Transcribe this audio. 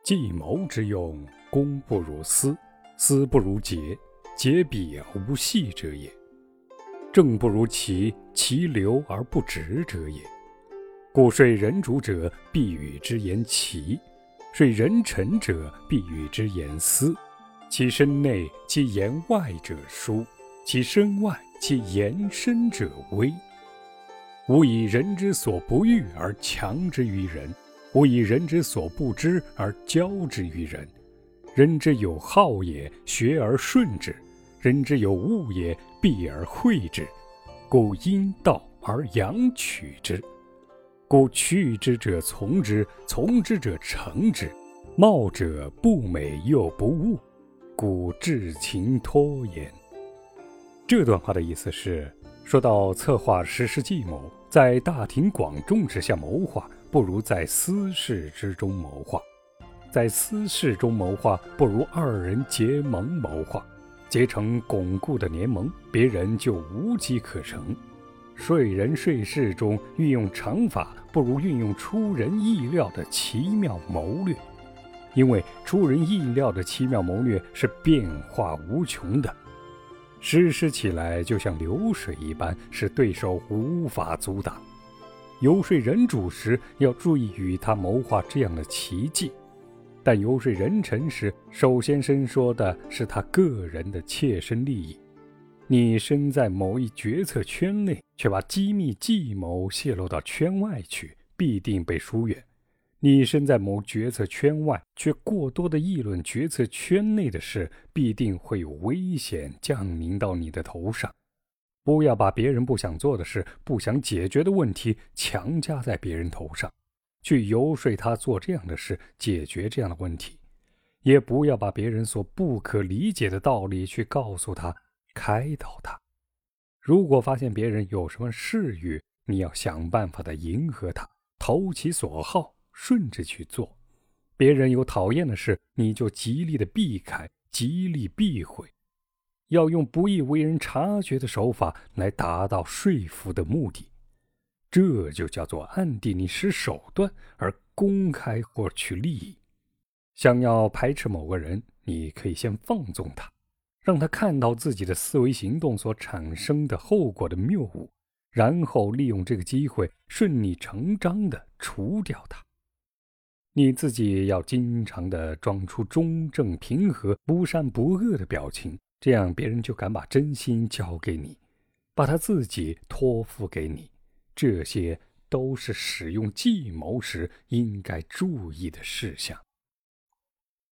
计谋之用，攻不如私，私不如节，节彼无隙者也。政不如其，其流而不直者也。故说人主者，必与之言齐；说人臣者，必与之言私。其身内，其言外者疏；其身外，其言深者微。吾以人之所不欲而强之于人，吾以人之所不知而教之于人。人之有好也，学而顺之；人之有恶也，避而讳之。故因道而阳取之。故去之者从之，从之者成之。貌者不美又不恶，故至情脱焉。这段话的意思是，说到策划实施计谋，在大庭广众之下谋划，不如在私事之中谋划；在私事中谋划，不如二人结盟谋划。结成巩固的联盟，别人就无机可乘。说人说事中运用常法，不如运用出人意料的奇妙谋略，因为出人意料的奇妙谋略是变化无穷的，实施起来就像流水一般，使对手无法阻挡。游说人主时，要注意与他谋划这样的奇迹，但游说人臣时，首先伸说的是他个人的切身利益。你身在某一决策圈内，却把机密计谋泄露到圈外去，必定被疏远。你身在某决策圈外，却过多的议论决策圈内的事，必定会有危险降临到你的头上。不要把别人不想做的事、不想解决的问题强加在别人头上，去游说他做这样的事，解决这样的问题。也不要把别人所不可理解的道理去告诉他，开导他。如果发现别人有什么事欲，你要想办法的迎合他，投其所好，顺着去做。别人有讨厌的事，你就极力的避开，极力避讳。要用不易为人察觉的手法来达到说服的目的。这就叫做暗地里使手段，而公开获取利益。想要排斥某个人，你可以先放纵他，让他看到自己的思维行动所产生的后果的谬误，然后利用这个机会顺理成章地除掉他。你自己要经常地装出中正平和、不善不恶的表情，这样别人就敢把真心交给你，把他自己托付给你。这些都是使用计谋时应该注意的事项。